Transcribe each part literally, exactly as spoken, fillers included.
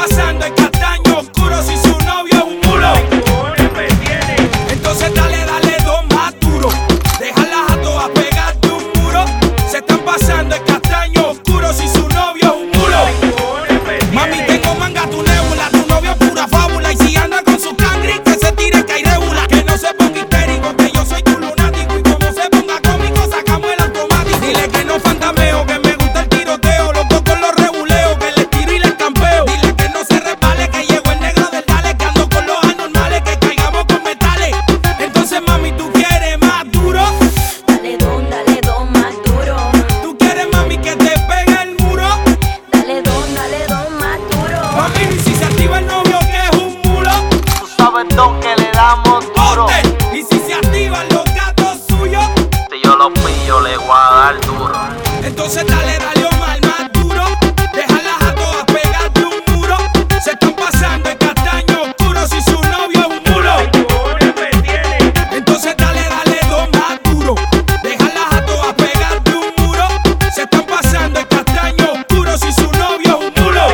pasando el castaño oscuro si su novio es un mulo. Entonces dale, dale dos más duro. Déjalas a todas pegarte un muro. Se están pasando el castaño oscuro si su novio es un mulo. Mami, tengo manga tu nébula. Tu novio es pura fábula. Y si anda con su cangri, que se tire que hay regula. Que no se ponga histérico, que yo soy tu lunático. Y como se ponga cómico, sacamos el automático. Dile que no fantameo, que me gusta el tiroteo. Los dos con los reguleos, que les tiro y les campeo. Dile que no se resbale, que llegó el negro del dale. Que ando con los anormales, que caigamos con metales. Entonces mami, ¿tú quieres más duro? Dale don, dale don más duro. ¿Tú quieres mami que te pegue el muro? Dale don, dale don más duro. Mami, ¿y si se activa el novio que es un mulo? Tú sabes don que le damos duro. Ponte. ¿Y si se activan los gatos suyos? Si yo lo pillo le voy a dar duro. Entonces dale, dale Omar más duro. Déjalas a todas pegarte un muro. Se están pasando el castaño oscuro si su novio es un mulo. Entonces dale, dale dos más duro. Déjalas a todas pegarte un muro. Se están pasando el castaño oscuro si su novio es un mulo.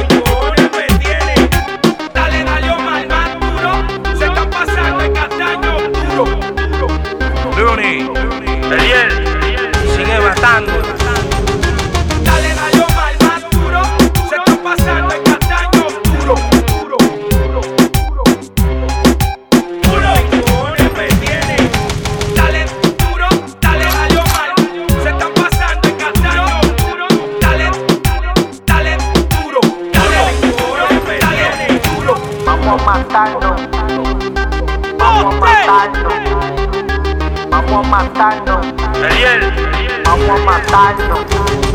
Dale, dale Omar más duro. Se están pasando el castaño oscuro. Looney, Eliel, sigue matando. Dale, dale Omar más duro. Se están pasando el castaño oscuro. Duro, duro, duro. Duro. Dale duro, dale, dale Omar. Se están pasando el castaño oscuro. Dale, dale duro. Dale duro, dale duro. Vamos a matarnos. Vamos a matarnos. Vamos a matarnos. Eliel, Vamos a matarnos.